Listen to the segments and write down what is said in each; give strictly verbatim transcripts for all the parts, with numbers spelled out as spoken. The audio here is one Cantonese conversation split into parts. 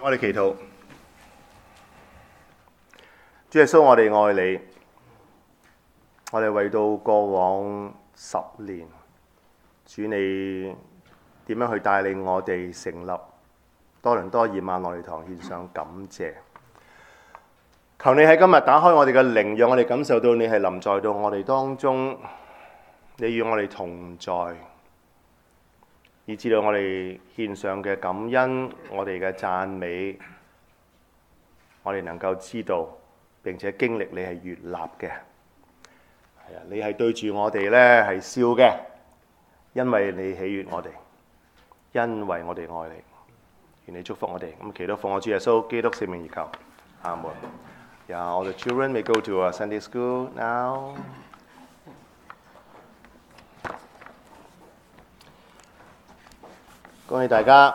我哋祈禱，主耶穌，我哋愛你，我哋為到過往十年，主你點樣去帶領我哋成立多倫多以馬內利堂獻上感謝。求你喺今日打開我哋嘅靈，讓我哋感受到你係臨在到我哋當中，你與我哋同在，以至到我哋獻上嘅感恩，我哋嘅讚美，我哋能夠知道並且經歷你係悅納嘅。係啊，你係對住我哋咧係笑嘅，因為你喜悅我哋，因為我哋愛你。願你祝福我哋。咁祈禱奉我主耶穌基督聖名而求，阿門。Yeah, all the children may go to a Sunday school now. 恭喜大家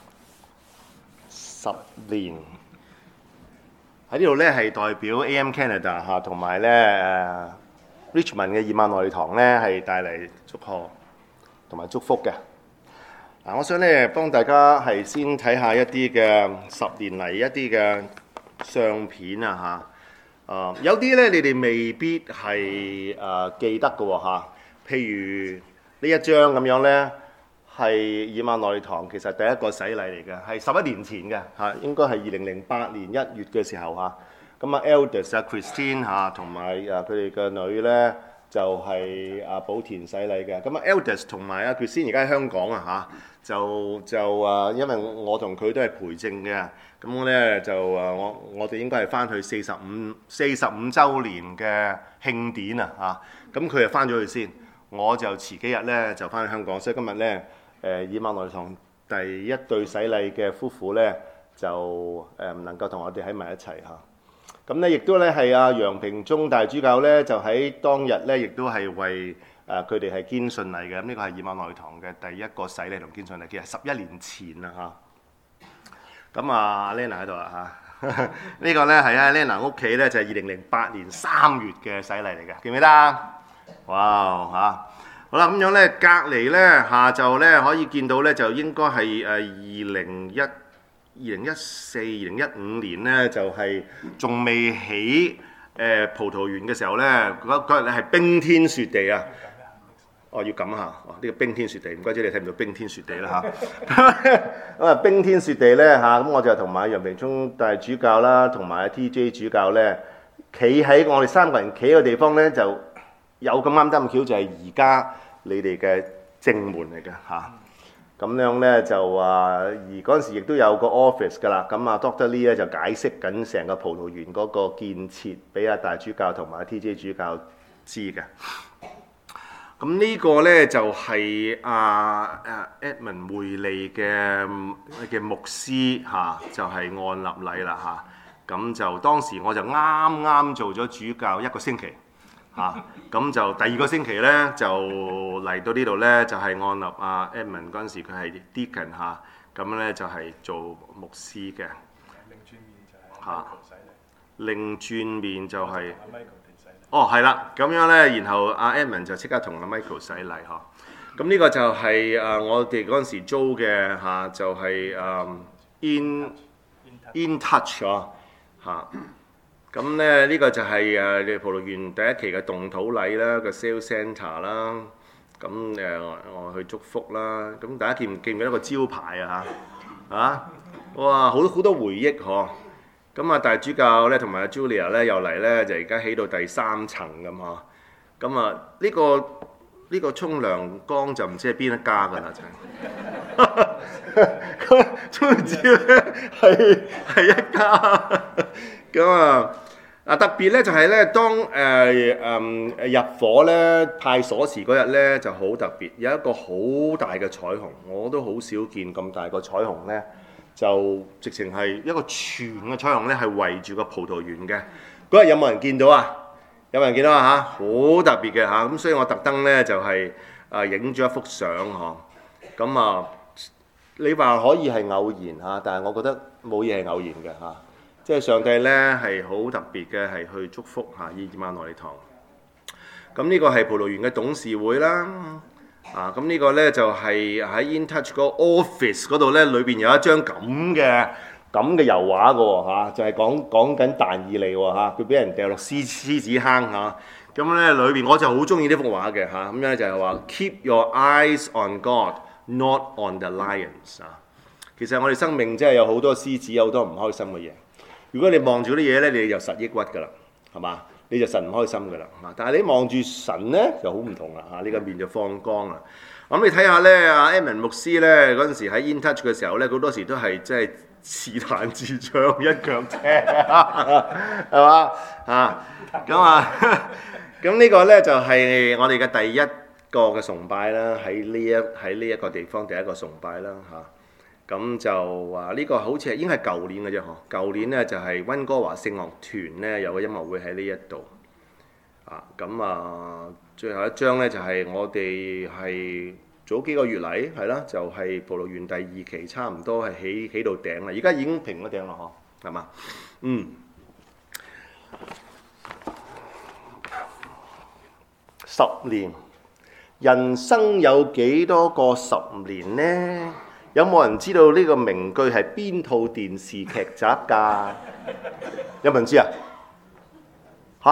十年喺呢度咧，係代表 A M Canada 嚇，同埋咧誒 Richmond 嘅以馬內利堂咧係帶嚟祝賀同埋祝福嘅。嗱，我想咧幫大家係先睇下一啲嘅十年嚟一啲嘅相片啊嚇，誒有啲咧你哋未必係誒、呃、記得嘅喎嚇，譬如呢一張咁樣咧，係以馬內利堂其實第一個洗禮嚟嘅，係十一年前嘅嚇，應該係二零零八年一月嘅時候嚇。咁啊 Elders 啊 Christine 嚇同埋誒佢哋嘅女咧就係阿寶田洗禮嘅。咁啊 Elders 同埋阿 Christine 而家喺香港啊嚇。就就啊，因為我同佢都係陪證嘅，咁咧就啊，我我哋應該係翻去四十五四十五週年嘅慶典啊嚇，咁佢就翻咗去先，我就遲幾日咧就翻去香港，所以今日咧誒以馬內利堂第一對洗禮嘅夫婦咧就誒唔能夠同我哋喺埋一齊嚇，咁咧亦都咧係阿楊平忠大主教咧就喺當日咧亦都係為誒佢哋係堅信禮嘅，咁呢個係以馬內利堂嘅第一個洗禮同堅信禮，其實十一年前啦嚇。咁啊 Lena 喺度啦嚇，呢個咧係阿 Lena 屋企咧就係二零零八年三月嘅洗禮嚟嘅，記唔記得啊？哇嚇！好啦，咁樣咧隔離咧下晝咧可以見到咧就應該係誒二零一二零一四二零一五年咧就係仲未起誒葡萄園嘅時候咧，嗰嗰日咧係冰天雪地啊！哦，要咁下，哦呢個冰天雪地，唔怪之你睇唔到冰天雪地啦嚇。咁啊冰天雪地咧嚇，咁我就同埋楊平忠大主教啦，同埋 T J 主教咧，企喺我哋三個人企嘅地方咧，就有咁啱得咁巧，就係而家你哋嘅正門嚟嘅嚇。咁樣咧就話，而嗰陣時亦都有個 office 㗎啦。咁啊 Doctor Lee 咧就解釋緊成個葡萄園嗰個建設，俾阿大主教同埋 T J 主教知嘅。咁呢個咧就係阿阿 Edmund 梅利嘅嘅牧師嚇，就係、是、按立禮啦嚇。咁就當時我就啱啱做咗主教一個星期嚇，咁就第二個星期咧就嚟到呢度咧就係、是、按立阿 Edmund 嗰陣時佢係 Deacon 嚇，咁咧就係做牧師嘅嚇。另轉面就係、是。哦，係啦，咁樣咧，然後阿 Edmund 就即刻同阿 Michael 洗禮嗬。咁呢個就係誒我哋嗰陣時租嘅嚇，就係誒 In In Touch 啊嚇。咁咧呢個就係誒葡萄園第一期嘅動土禮啦，個 Sales Centre 啦。咁誒我去祝福啦。咁大家記唔記唔記得個招牌啊嚇？啊，哇，好多好多回憶嗬。咁啊，大主教咧同埋阿 Julia 咧又嚟咧，就而家起到第三層咁嗬。咁啊，呢個呢個沖涼缸就唔知係邊一家㗎啦，就係。咁總唔知咧係係一家。咁啊啊特別咧就係咧，當誒誒入伙咧派鎖匙嗰日咧就好特別，有一個好大嘅彩虹，我都好少見咁大個彩虹咧。就直情係一個全嘅彩虹咧，係圍住個葡萄園嘅。嗰日有冇人見到啊？有冇人見到啊？嚇，好特別嘅嚇。咁所以我特登咧就係啊影咗一幅相嗬。咁啊，你話可以係偶然嚇，但係我覺得冇嘢係偶然嘅嚇。即係上帝咧係好特別嘅，係去祝福嚇以馬內利堂。咁呢個係葡萄園嘅董事會啦。啊，咁呢個咧就係喺 InTouch 個 office 嗰度咧，裏邊有一張咁嘅咁嘅油畫嘅喎嚇，就係講講緊但以理喎嚇，佢俾人掉落獅獅子坑嚇。咁咧裏邊我就好中意呢幅畫嘅嚇，咁咧就係話 Keep your eyes on God, not on the lions 啊。其實我哋生命真係有好多獅子，有好多唔開心嘅嘢。如果你望住啲嘢咧，你就實抑鬱㗎啦，係嘛？你就實唔開心㗎啦。但係你望住神咧就好唔同啦嚇，呢個面就放光啦。咁你睇下咧，阿 Edmund 牧師咧嗰陣時喺 In Touch 嘅時候咧，好多時都係即係自彈自唱一腳踢，係嘛啊？咁啊，咁呢個咧就係我哋嘅第一個嘅崇拜啦，喺呢一喺呢一個地方第一個崇拜啦嚇。咁就話呢個好似係應該係舊年嘅啫嗬，舊年咧就係溫哥華聖樂團咧有個音樂會喺呢一度啊。咁啊，最後一張咧就係我哋係早幾個月嚟係啦，就係葡萄園第二期差唔多係起起到頂啦，而家已經平咗頂啦嗬，係嘛？嗯，十年，人生有幾多個十年呢？有冇人知道呢個名句係邊套電視劇集㗎？有冇人知啊？嚇？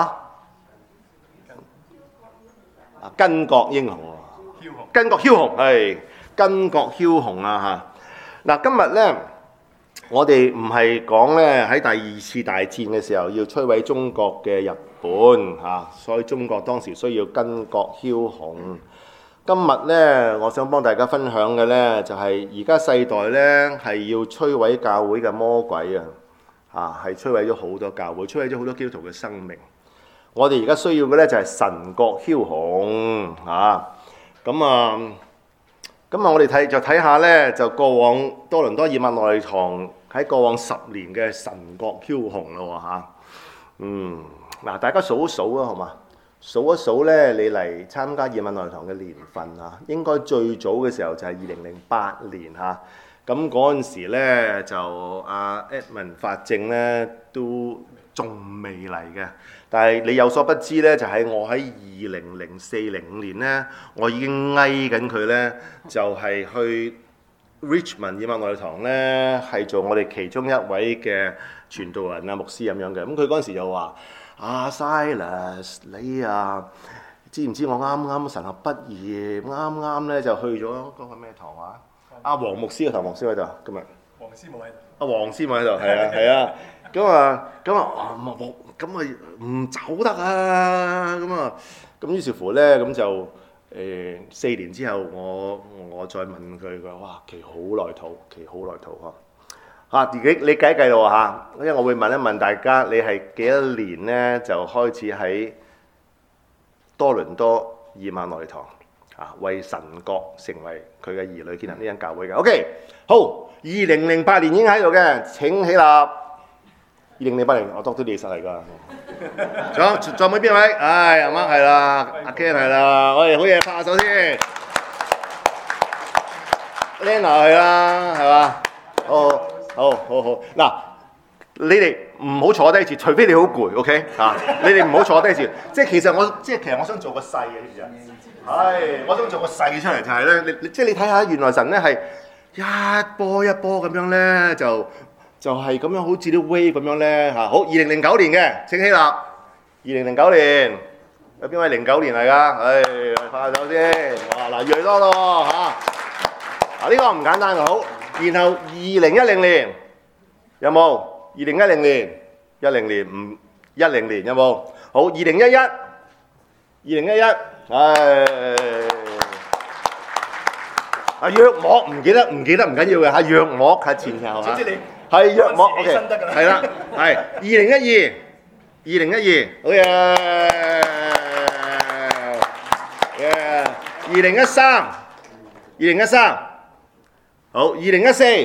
啊，巾幗英雄喎，巾幗梟雄係巾幗梟雄啊嚇！嗱，今日咧，我哋唔係講咧喺第二次大戰嘅時候要摧毀中國嘅日本嚇，所以中國當時需要巾幗梟雄。今日咧，我想幫大家分享嘅咧，就係而家世代咧係要摧毀教會嘅魔鬼啊！啊，係摧毀咗好多教會，摧毀咗好多基督徒嘅生命。我哋而家需要嘅咧就係神國梟雄啊！咁啊，咁啊，我哋睇就睇下咧，就過往多倫多以馬內堂喺過往十年嘅神國梟雄咯喎嚇。嗯，嗱，大家數一數啊，好嘛？數一數咧，你嚟參加以馬內堂嘅年份啊，應該最早嘅時候就係二零零八年嚇。咁嗰陣時咧，就阿 Edmund 發證咧都仲未嚟嘅。但係你有所不知咧，就係、是、我喺二零零四零五年咧，我已經翳緊佢咧，就係、是、去 Richmond 以馬內堂咧，係做我哋其中一位嘅傳道人啊、牧師咁樣嘅。咁佢嗰陣時就話。啊 Silas， 你啊，知唔知我啱啱神學畢業，啱啱咧就去咗嗰個咩堂啊？阿黃牧師嘅堂，黃師喺度今日。黃師冇喺度。阿黃師冇喺度，係啊係啊。咁啊咁啊，冇咁啊唔走得啊！咁啊咁於是乎咧，咁就誒四年之後，我我再問佢，佢話哇期好耐途，期好耐途呵。嚇！自己你計一計咯嚇，因為我會問一問大家，你係幾多年咧就開始喺多倫多以馬內堂啊，為神國成為佢嘅兒女，建立呢間教會嘅。OK， 好，二零零八年已經喺度嘅，請起立。二零零八年我 doctor 你實嚟㗎。仲有仲有冇邊位？唉，阿媽係啦，阿 Ken 係啦，我哋好嘢，拍下手先。Lena 係啦，係嘛？好。好好好，嗱，你哋唔好坐低住，除非你好攰 ，OK 啊？你哋唔好坐低住，即係其實我即係其實我想做個勢嘅，知唔知啊？係，我想做個勢出嚟就係咧，你即係你睇下，原來神咧係一波一波咁樣咧，就就係咁樣，好似啲 wave 咁樣咧嚇。好，二零零九年嘅請起立，二零零九年有邊位零九年嚟㗎？唉，拍下手先，哇嗱，越嚟越多咯嚇。啊，呢個唔簡單嘅好。然後二零一零年有冇？二零一零年，一零年唔一零年有冇？好，二零一一，二零一一，唉，阿約莫唔記得唔記得唔緊要嘅嚇，約莫係前後嚇，係約莫 OK， 係啦，係二零一二，二零一二，好嘢，耶，二零一三，二零一三。好，二零一四，耶！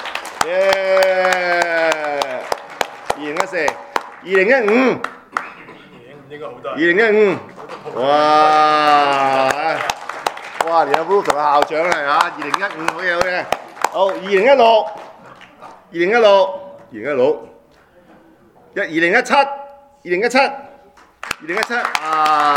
二零一四，二零一五，應該好多。二零一五，哇！哇！連阿 Bruce 同阿校長嚟嚇，二零一五好嘢好嘢。好，二零一六，二零一六，二零一六，一二零一七，二零一七，二零一七啊！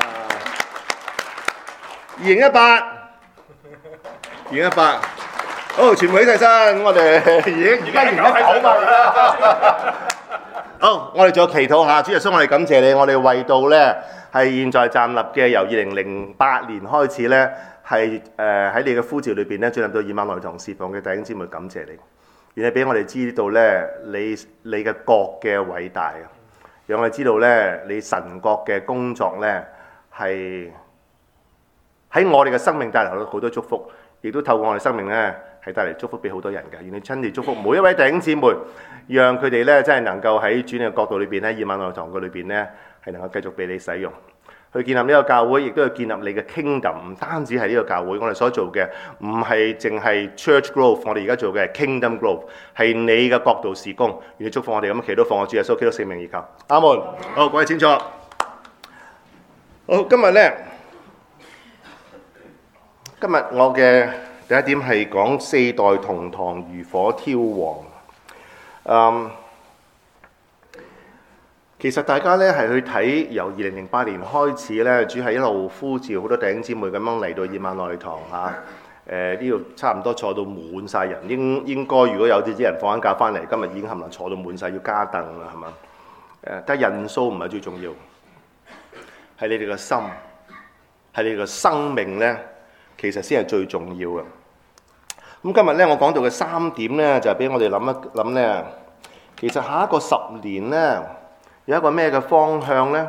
二零一八，二零一八。 好，全部起晒身，我哋已經而家完咗九嘛。好，我哋仲有祈禱下，主耶穌，我哋感謝你，我哋為到咧係現在站立嘅，由二零零八年開始咧，係誒喺你嘅呼召裏邊咧，進入到以馬內利堂侍奉嘅弟兄姊妹，感謝你，願你俾我哋知道咧，你你嘅國嘅偉大啊，讓我哋知道咧，你神國嘅工作咧係喺我哋嘅生命帶來好多祝福，亦都透過我哋生命咧係帶嚟祝福俾好多人嘅。願你親自祝福每一位弟兄姊妹，讓佢哋咧真係能夠喺主嘅角度裏邊咧，以馬內利堂嘅裏邊咧係能夠繼續俾你使用，去建立呢個教會，亦都要建立你嘅 kingdom。唔單止係呢個教會，我哋所做嘅唔係淨係 church growth， 我哋而家做嘅係 kingdom growth， 係你嘅角度事工。願你祝福我哋咁祈禱，奉我主耶穌基督聖名而求，阿門。好，各位請坐。好，今日咧，今日我嘅第一點係講四代同堂如火挑旺。嗯，其實大家咧係去睇由二零零八年開始咧，主係一路呼召好多弟兄姊妹咁樣嚟到以馬內利堂嚇。誒呢度差唔多坐到滿晒人，應應該如果有啲啲人放緊假翻嚟，今日已經冚唪唥坐到滿晒，要加凳啦，係嘛？誒，但係人數唔係最重要，係你哋嘅心，係你哋嘅生命咧，其實先係最重要嘅。咁今日咧，我講到嘅三點咧，就係俾我哋諗一諗咧。其實下一個十年咧，有一個咩嘅方向咧？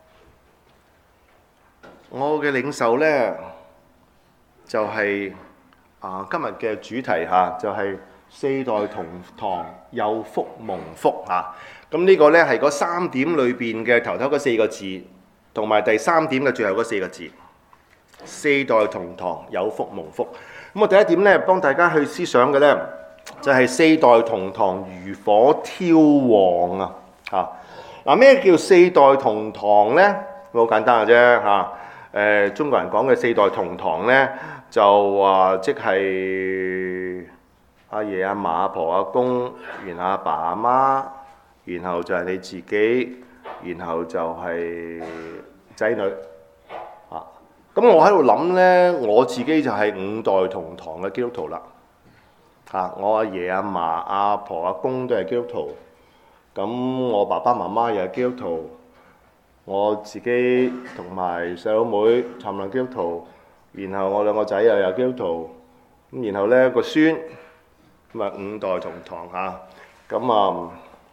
我嘅領袖咧，就係啊今日嘅主題嚇，就係四代同堂有福蒙福嚇。咁呢個咧係嗰三點裏邊嘅頭頭嗰四個字，同埋第三點嘅最後嗰四個字。四代同堂有福蒙福。咁我第一點咧，幫大家去思想嘅咧，就係四代同堂如火挑旺啊！嚇嗱，咩叫四代同堂咧？好簡單嘅啫嚇。誒，中國人講嘅四代同堂咧，就話即係阿爺阿嫲阿婆阿公，然後阿爸阿媽，然後就係你自己，然後就係仔女。咁我喺度諗咧，我自己就係五代同堂嘅基督徒啦。嚇，我阿爺阿嫲阿婆阿公都係基督徒，咁我爸爸媽媽又係基督徒，我自己同埋細佬妹尋論基督徒，然後我兩個仔又有基督徒，咁然後咧個孫咁啊五代同堂嚇。咁啊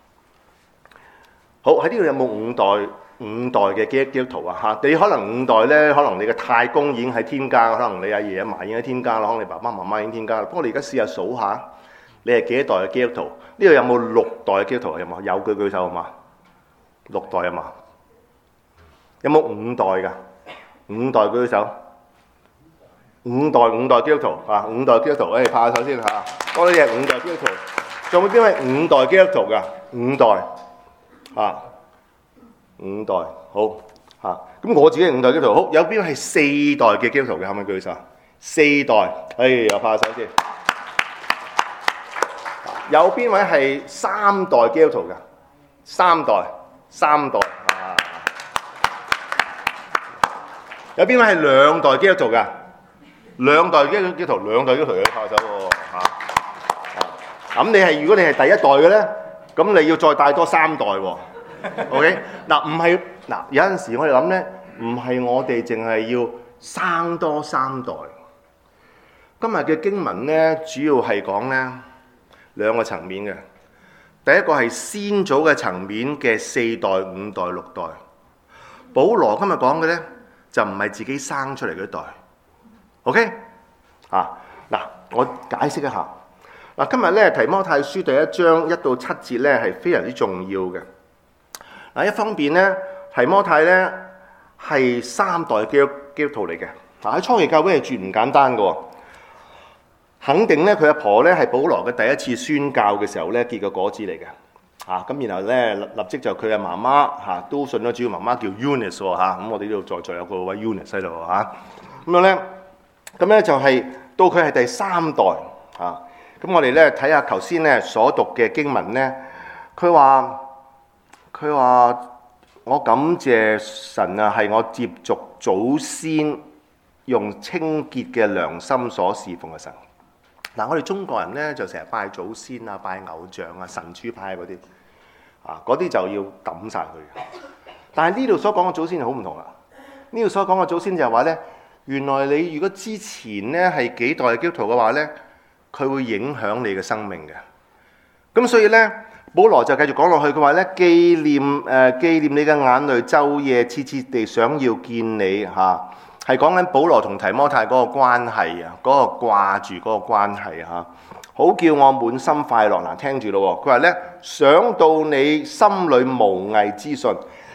好，喺呢度有冇五代？五代嘅基基督徒啊嚇，你可能五代咧，可能你嘅太公已經喺天家，可能你阿爺阿嫲已經喺天家啦，可能你爸爸媽媽已經天家啦。不過你而家試下數下，你係幾多代嘅基督徒？呢度有冇六代嘅基督徒？有冇？有舉舉手啊嘛？六代啊嘛？有冇五代㗎？五代舉舉手。五代五代基督徒啊！五代基督徒，誒拍下手先嚇。多啲嘢，五代基督徒。仲有冇邊位五代基督徒㗎？五代啊！五代好嚇，咁我自己係五代基督徒。好，有邊位係四代嘅基督徒嘅？可唔可以舉手？四代，誒又拍下手先。有邊位係三代基督徒嘅？三代，三代啊！有邊位係兩代基督徒嘅？兩代基督基督徒，兩代基督徒嘅拍下手喎嚇。咁你係如果你係第一代嘅咧，咁你要再帶多三代喎。OK， 嗱唔係嗱，有陣時我哋諗咧，唔係我哋淨係要生多三代。今日嘅經文咧，主要係講咧兩個層面嘅。第一個係先祖嘅層面嘅四代、五代、六代。保羅今日講嘅咧，就唔係自己生出嚟嗰代。OK， 啊嗱，我解釋一下。嗱，今日咧提摩太書第一章一到七節咧係非常之重要嘅。嗱，一方面咧，提摩太咧係三代基督基督徒嚟嘅。嗱，喺初期教會係絕唔簡單嘅喎。肯定咧，佢阿婆咧係保羅嘅第一次宣教嘅時候咧結嘅果子嚟嘅。嚇，咁然後咧立立即就佢阿媽媽嚇都信咗主，媽媽叫 Eunice 喎嚇。咁我哋呢度在座有個位 Eunice 喺度嚇。咁樣咧，咁咧就係到佢係第三代嚇。咁我哋咧睇下頭先咧所讀嘅經文咧，佢話。佢話：我感謝神啊，係我接續祖先用清潔嘅良心所侍奉嘅神。 嗱，我哋中國人咧就成日拜祖先啊、拜偶像啊、神主牌嗰啲，啊嗰啲就要抌晒佢。但係呢度所講嘅祖先就好唔同啦。呢度所講嘅祖先就係話咧，原來你如果之前咧係幾代基督徒嘅話咧，佢會影響你嘅生命嘅。咁所以咧，保羅就繼續講落去，佢話咧，紀念誒、呃、紀念你嘅眼淚，晝夜切切地想要見你嚇。係講緊保羅同提摩太嗰個關係啊，嗰、那個掛住嗰個關係嚇，好叫我滿心快樂。嗱，聽住咯，佢話咧，想到你心裏無偽之信，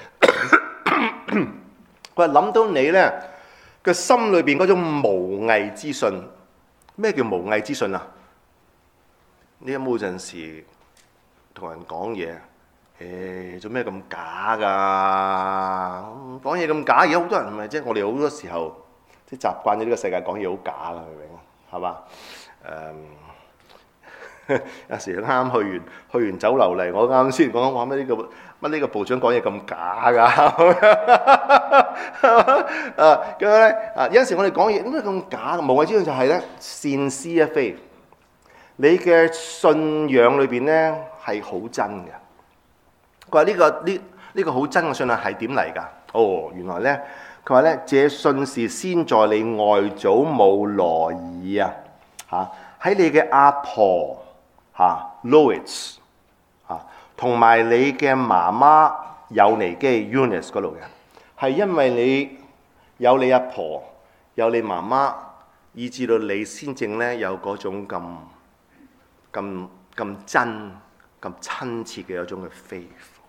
佢話諗到你咧個心裏邊嗰種無偽之信。咩叫無偽之信啊？你有冇陣時同人講嘢？誒，做咩咁假㗎？講嘢咁假，而家好多人係咪即係我哋好多時候即係習慣咗呢個世界講嘢好假㗎，明唔明？係嘛？誒，有時啱啱去完去完酒樓嚟，我啱先講話乜呢個乜呢個部長講嘢咁假㗎？啊咁樣咧啊，有陣時我哋講嘢點解咁假？無謂之用就係咧，善思一非，你嘅信仰裏邊咧係好真嘅。佢話呢個呢呢個好真嘅信仰係點嚟㗎？哦，原來咧，佢話咧，這信是先在你外祖母羅爾啊嚇，喺你嘅阿婆嚇 Lois 嚇，同埋你嘅媽媽友尼基 Eunice 嗰度嘅，係因為你有你阿婆有你媽媽，以至到你先正咧有嗰種咁咁咁真咁親切嘅一種嘅 faith。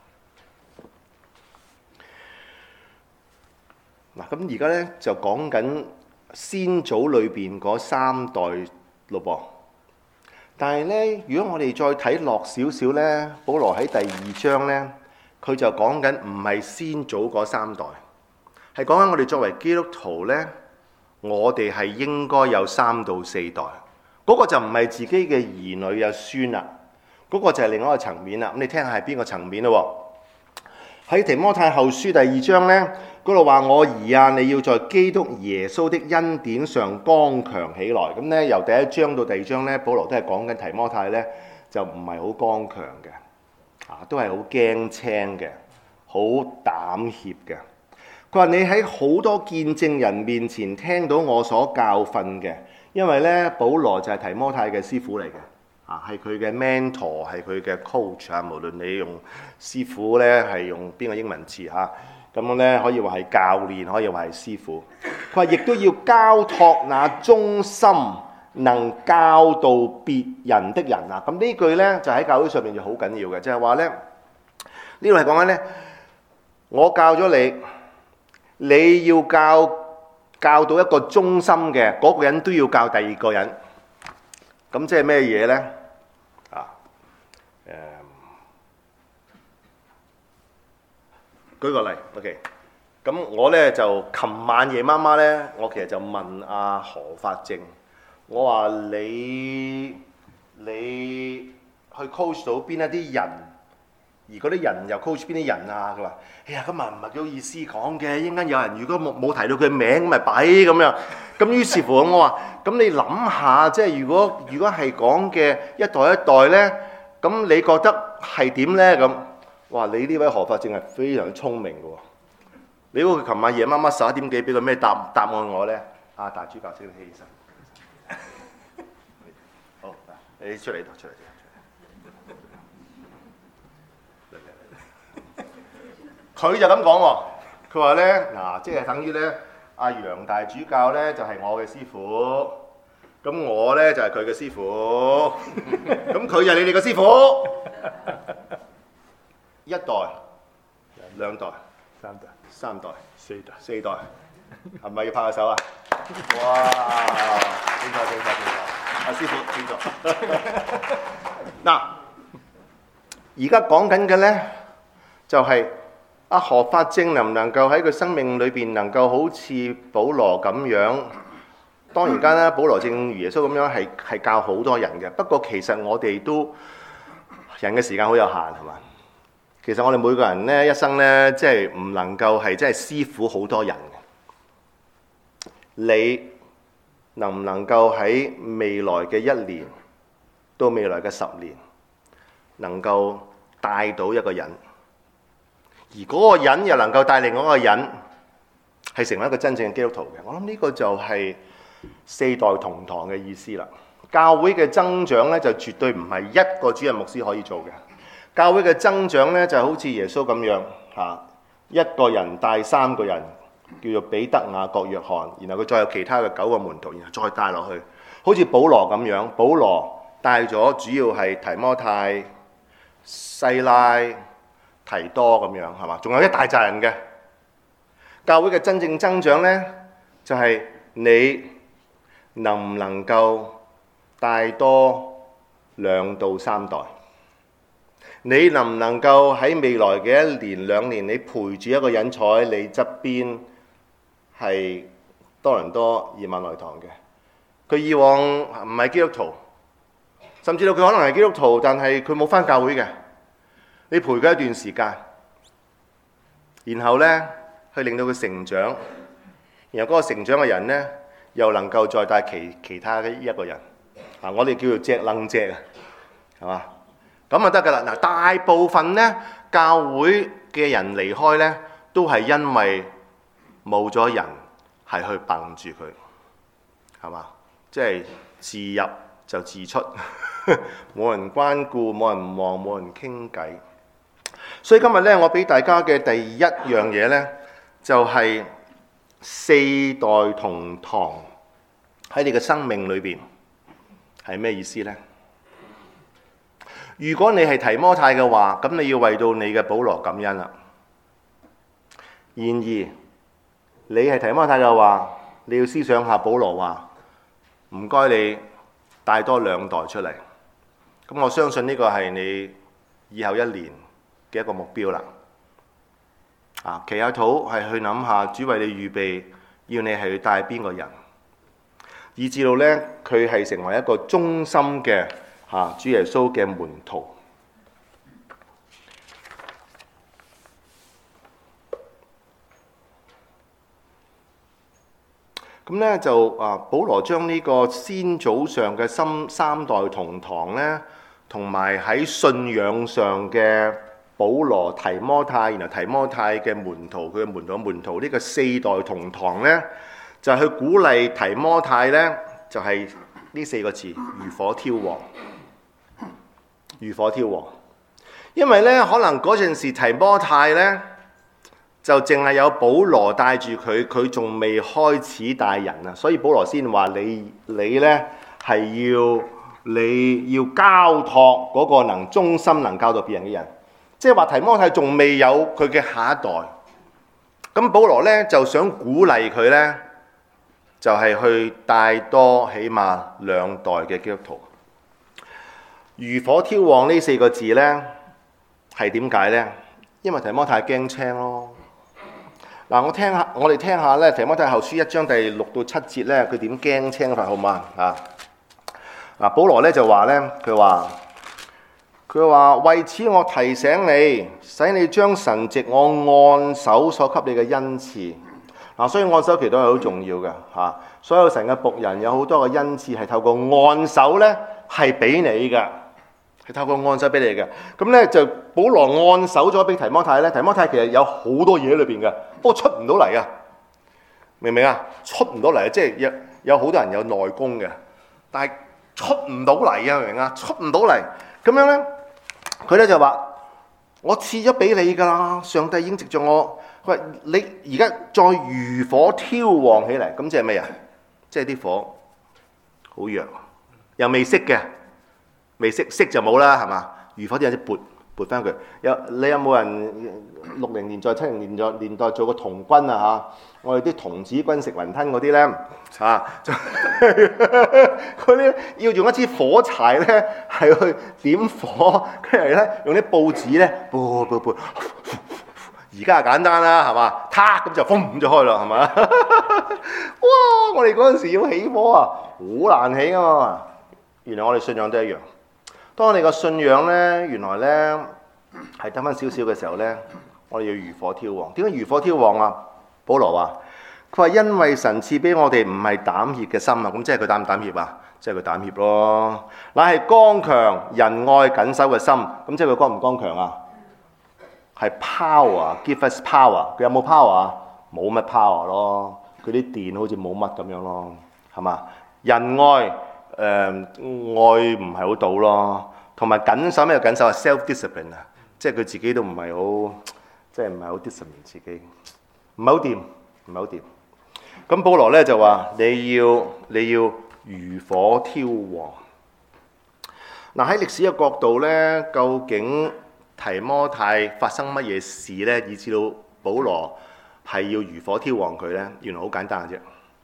嗱，咁而家咧就講緊先祖裏邊嗰三代咯噃，但係咧，如果我哋再睇落少少咧，保羅喺第二章咧，佢就講緊唔係先祖嗰三代，係講緊我哋作為基督徒咧，我哋係應該有三到四代，嗰個就唔係自己嘅兒女啊孫啦，嗰個就係另外一個層面啦。咁你聽下係邊個層面咯？喺提摩太後書第二章咧，嗰度話我兒啊，你要在基督耶穌的恩典上剛強起來。咁咧由第一章到第二章咧，保羅都係講緊提摩太咧就唔係好剛強嘅，啊都係好驚青嘅，好膽怯嘅。佢話你喺好多見證人面前聽到我所教訓嘅，因為咧保羅就係提摩太嘅師傅嚟嘅。啊，係佢嘅 mentor， 係佢嘅 coach 啊！無論你用師傅咧，係用邊個英文詞嚇，咁樣咧可以話係教練，可以話係師傅。佢話亦都要交託那忠心能教導別人的人啊！咁呢句咧就喺教會上面就好緊要嘅，就係話咧呢度係講緊咧，我教咗你，你要教教到一個忠心嘅嗰個人都要教第二個人。咁即係咩嘢咧？啊，誒、嗯，舉個例 ，OK。咁我咧就琴晚夜媽媽咧，我其實就問阿、啊、何法正，我話你你去 coach 到邊一啲人，而嗰啲人又 coach 邊啲人啊？佢話：哎呀，今日唔係幾好意思講嘅，應該有人如果冇冇提到佢名，咁咪弊咁樣。咁於是乎我話：咁你諗下，即係如果如果係講嘅一代一代咧，咁你覺得係點咧？咁，哇！你呢位何法正係非常聰明嘅喎。你估佢琴晚夜媽媽十一點幾俾個咩答答案我咧？啊，大主教識你起身。好，你出嚟讀出嚟。佢就咁講喎，佢話咧嗱，即係等於咧，阿楊大主教咧就係我嘅師傅，咁我咧就係佢嘅師傅，咁佢就係你哋嘅師傅。一代、兩代、 三代、 三代、 四代、 四代，係咪要拍下手啊？哇！清楚清楚清楚，阿師傅清楚。嗱，而家講緊嘅咧就係、是。阿何法正能唔能夠喺佢生命裏邊能夠好似保羅咁樣？當然間咧，保羅正如耶穌咁樣係係教好多人嘅。不過其實我哋都人嘅時間好有限，係嘛？其實我哋每個人咧一生咧，即係唔能夠係即係師傅好多人嘅。你能唔能夠喺未來嘅一年到未來嘅十年，能夠帶到一個人，而嗰個人又能夠帶另外一個人係成為一個真正嘅基督徒嘅。我諗呢個就係四代同堂嘅意思啦。教會嘅增長咧，就絕對唔係一個主任牧師可以做嘅。教會嘅增長咧，就好似耶穌咁樣嚇，一個人帶三個人，叫做彼得、雅各、約翰，然後佢再有其他嘅九個門徒，然後再帶落去，好似保羅咁樣，保羅帶咗主要係提摩太、西拉、提多咁樣，係嘛？仲有一大扎人嘅。教會嘅真正增長咧，就係你能唔能夠帶多兩到三代？你能唔能夠喺未來嘅一年兩年，你陪住一個人坐喺你側邊，係多倫多以馬內堂嘅？佢以往唔係基督徒，甚至到佢可能係基督徒，但係佢冇返教會嘅。你陪佢一段時間，然後呢，去令到佢成長，然後嗰個成長嘅人呢，又能夠再帶其其他嘅一個人。啊，我哋叫做隻楞隻啊，係嘛？咁就得噶啦。嗱，大部分咧教會嘅人離開咧，都係因為冇咗人係去綁住佢，係嘛？即係自入就自出，冇人關顧，冇人望，冇人傾偈。所以今日咧，我俾大家嘅第一樣嘢咧，就係四代同堂喺你嘅生命裏邊係咩意思咧？如果你係提摩太嘅話，咁你要為到你嘅保羅感恩啦。然而，你係提摩太嘅話，你要思想下保羅話，唔該你帶多兩代出嚟。咁我相信呢個係你以後一年嘅一個目標啦。啊，祈下禱係去諗下主為你預備，要你係去帶邊個人，以至到呢，佢係成為一個忠心嘅嚇主耶穌嘅門徒。咁咧就啊，保羅將呢個先祖上嘅三三代同堂咧，同埋喺信仰上嘅保羅、提摩太，然後提摩太嘅門徒，佢嘅門徒嘅門徒呢個四代同堂咧，就係去鼓勵提摩太咧，就係呢四個字：如火挑旺。如火挑旺，因為咧可能嗰陣時提摩太咧就淨係有保羅帶住佢，佢仲未開始帶人啊，所以保羅先話你你咧係要你要交託嗰個能忠心能教導別人嘅人，即係話提摩太仲未有佢嘅下一代，咁保羅咧就想鼓勵佢咧，就係去帶多起碼兩代嘅基督徒。如火挑旺呢四個字呢，係點解呢？因為提摩太驚青咯。嗱，我聽下，我哋聽下咧，提摩太後書一章第六到七節咧，佢點驚青法好嘛？啊，嗱，保羅咧就話咧，佢話佢話為此我提醒你，使你將神藉我按手所給你嘅恩賜。嗱，所以按手其實都係好重要嘅嚇。所有神嘅僕人有好多嘅恩賜係透過按手咧，係俾你嘅。係透過按手俾你嘅，咁咧就保羅按手咗俾提摩太咧。提摩太其實有好多嘢喺裏邊嘅，不過出唔到嚟啊！明唔明啊？出唔到嚟啊！即係有有好多人有內功嘅，但係出唔到嚟啊！明唔明啊？出唔到嚟，咁樣咧，佢咧就話：我賜咗俾你㗎啦，上帝已經藉著我。佢話你而家再如火挑旺起嚟，咁即係咩啊？即係啲火好弱，又未熄嘅。未熄熄就冇啦，係嘛？如火啲人先撥撥翻佢。有你有冇人六零年代、七零年代年代做過童軍啊？嚇，我哋啲童子軍食雲吞嗰啲咧嚇，佢咧要用一支火柴咧係去點火，跟住咧用啲報紙咧撥撥撥。而家就簡單啦，係嘛？嗒咁就風咁就開啦，係嘛？哇！我哋嗰陣時要起火啊，好難起啊嘛。原來我哋信仰都一樣。當我哋個信仰咧，原來咧係得翻少少嘅時候咧，我哋要如火挑旺。點解如火挑旺啊？保羅話： 佢話因為神賜俾我哋唔係膽怯嘅心啊，咁即係佢膽唔膽怯啊？即係佢膽怯咯。乃係剛強、仁愛、謹守嘅心，咁即係佢剛唔剛強啊？係 power，give us power。佢有冇 power 啊？冇乜 power 咯。佢啲電好似冇乜咁樣咯，係嘛？仁愛誒、呃、愛唔係好到咯，同埋謹守咩？謹守係 self-discipline 啊，即係佢自己都唔係好，即係唔係好 discipline 自己，唔係好掂，唔係好掂。咁保羅咧就話你要你要如火挑旺。嗱，喺歷史嘅角度咧，究竟提摩太發生乜嘢事咧，以至到保羅係要如火挑旺佢咧？原來好簡單嘅啫。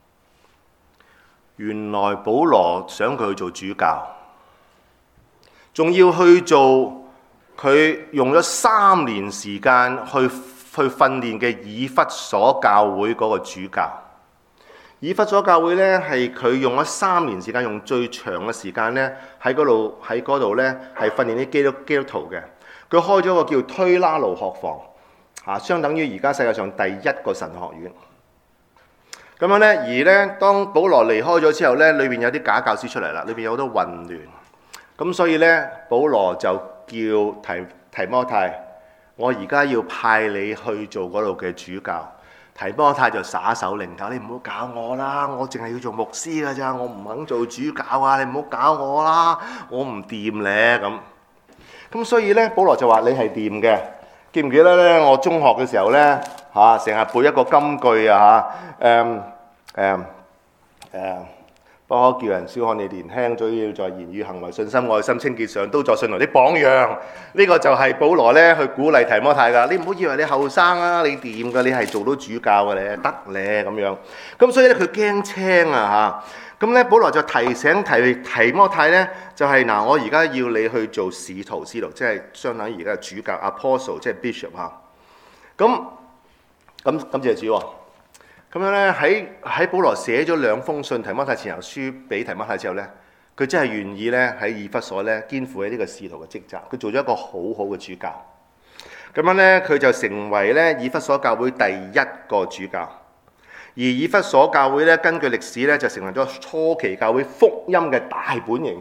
原來保羅想佢去做主教，仲要去做佢用咗三年時間去去訓練嘅以弗所教會嗰個主教。以弗所教會咧係佢用咗三年時間，用最長嘅時間咧喺嗰度喺嗰度咧係訓練啲基督基督徒嘅。佢開咗個叫推拉路學房，嚇，相等於而家世界上第一個神學院。咁樣咧，而咧當保羅離開咗之後咧，裏邊有啲假教師出嚟啦，裏邊有好多混亂。咁所以咧，保羅就叫提提摩太，我而家要派你去做嗰度嘅主教。提摩太就耍手擰頭，你唔好搞我啦，我淨係要做牧師㗎咋，我唔肯做主教啊！你唔好搞我啦，我唔掂咧咁。咁所以咧，保羅就話你係掂嘅。記唔記得咧？我中學嘅時候咧，嚇成日背一個金句啊嚇，誒誒誒，不可叫人小看你年輕，總要在言語、行為、信心、愛心、清潔上，都作信徒的榜樣。呢、這個就係保羅咧去鼓勵提摩太噶。你唔好以為你後生啊，你掂噶，你係做到主教嘅咧，得咧咁樣。咁所以咧，佢驚青啊嚇。咁咧，保羅就提醒提提摩太咧，就係、是、嗱，我而家要你去做使徒，使徒即係相當於而家嘅主教 apostle， 即係 bishop 嚇。咁咁感謝主喎。咁樣咧，喺喺保羅寫咗兩封信提摩太前後書俾提摩太之後咧，佢真係願意咧喺以弗所咧肩負起呢個使徒嘅職責，佢做咗一個好好嘅主教。咁樣咧，佢就成為咧以弗所教會第一個主教。而以弗所教會咧，根據歷史咧，就成為咗初期教會福音嘅大本營。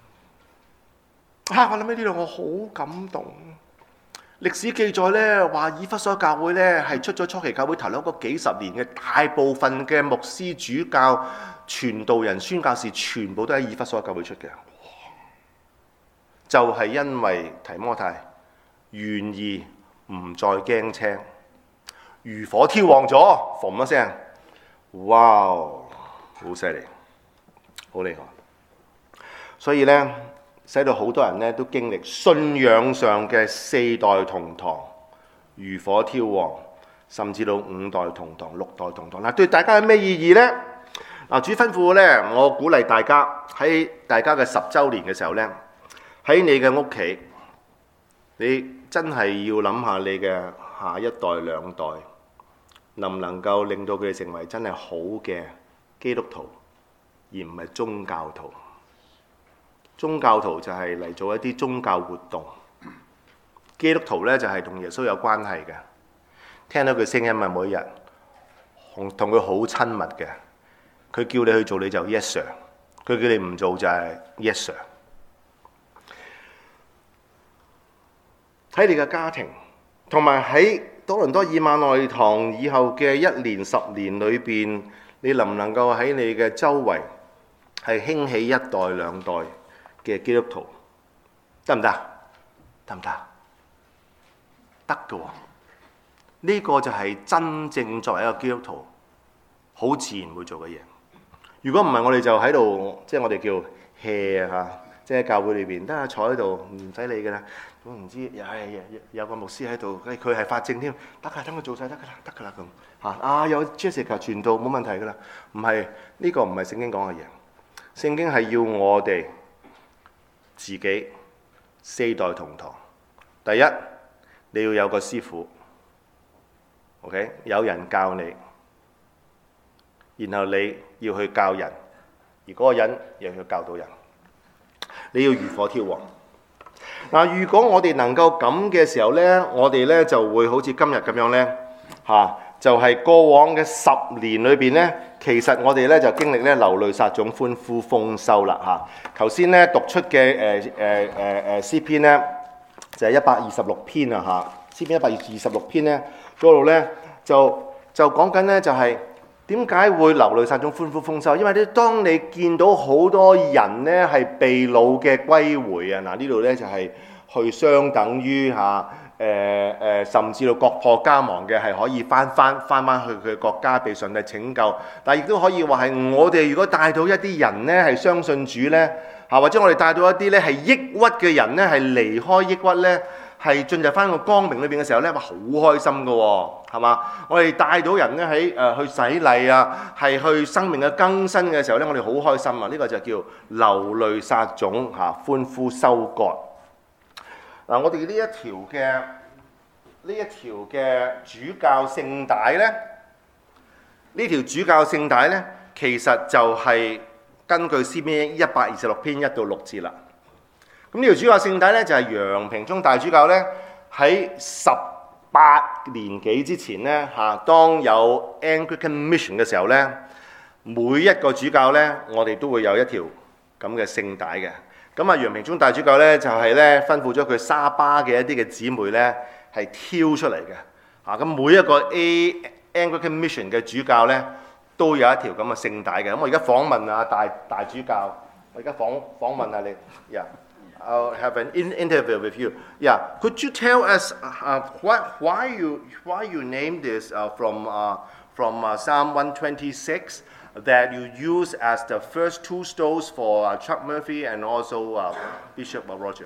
啊！我諗起呢度，我好感動。歷史記載咧，話以弗所教會咧係出咗初期教會頭嗰幾十年嘅大部分嘅牧師、主教、傳道人、宣教士，全部都喺以弗所教會出嘅。就係因為提摩太願意唔再驚青，如火挑旺咗，嘣一聲。哇！好犀利，好厲害，所以咧，使到好多人咧都經歷信仰上嘅四代同堂，如火挑旺，甚至到五代同堂、六代同堂。嗱，對大家有咩意義呢？嗱，主吩咐咧，我鼓勵大家喺大家嘅十週年嘅時候咧，喺你嘅屋企，你真係要諗下你嘅下一代、兩代。能唔能夠令到佢哋成為真係好嘅基督徒，而唔係宗教徒？宗教徒就係嚟做一啲宗教活動，基督徒咧就係同耶穌有關係嘅，聽到佢聲音咪每日同同佢好親密嘅，佢叫你去做你就 yes sir， 佢叫你唔做就係 yes sir。喺你嘅家庭同埋喺多倫多以馬內堂以後嘅一年十年裏邊，你能唔能夠喺你嘅周圍係興起一代兩代嘅基督徒？得唔得？得唔得？得嘅喎。呢個就係真正作為一個基督徒好自然會做嘅嘢。如果唔係，我哋就喺度，即係我哋叫 hea 嚇，即係教會裏邊得啊，坐喺度唔使理嘅啦。我唔知，又係有個牧師喺度，佢係法證添，得㗎，等佢做晒得㗎啦，得㗎啦咁嚇。啊，有 Jessica 傳道冇問題㗎啦。唔係，呢個唔係聖經講嘅嘢。聖經係要我哋自己四代同堂。第一，你要有個師傅 ，OK， 有人教你，然後你要去教人，而嗰個人又要教到人，你要如火挑旺。嗱，如果我哋能夠咁嘅時候呢，我哋呢就會好似今日咁樣呢，嚇、啊， 就係、是、過往嘅十年裏邊咧，其實我哋咧就經歷咧流淚撒種、歡呼豐收啦嚇。頭先咧讀出嘅誒誒誒誒詩篇咧，就係一百二十六篇啊嚇。詩篇一百二十六篇咧，嗰度咧就就講緊咧就係點解會流淚撒種、歡呼豐收？因為咧，當你見到好多人咧係被擄嘅歸回啊，嗱呢度咧就係去相等於嚇。誒誒、呃，甚至到國破家亡嘅係可以翻翻翻翻去佢嘅國家被上帝拯救，但係亦都可以話係我哋如果帶到一啲人咧係相信主咧嚇，或者我哋帶到一啲咧係抑鬱嘅人咧係離開抑鬱咧係進入翻個光明裏邊嘅時候咧，哇好開心㗎喎，係嘛？我哋帶到人咧喺誒去洗禮啊，係去生命嘅更新嘅時候咧，我哋好開心啊！呢、這個就叫流淚撒種嚇，歡呼收割。嗱，我哋呢一條嘅呢一條嘅主教聖帶咧，呢條主教聖帶咧，其實就係根據詩篇一百二十六篇一到六節啦。咁呢條主教聖帶咧，就係楊平忠大主教咧喺十八年幾之前咧嚇，當有 Anglican Mission 嘅時候咧，每一個主教咧，我哋都會有一條咁嘅聖帶嘅。咁啊，楊平忠大主教咧就係咧吩咐咗佢沙巴嘅一啲嘅姊妹咧係挑出嚟嘅嚇。咁每一個 A Anglican Mission 嘅主教咧都有一條咁嘅聖帶嘅。咁我而家訪問啊大大主教，我而家訪訪問下你。Yeah, I'll have an interview with you. Yeah, could you tell us uh, why why you why you named this uh, from uh, from uh, Psalm one twenty-six? That you use as the first two stones for uh, Chuck Murphy and also uh, Bishop Roger?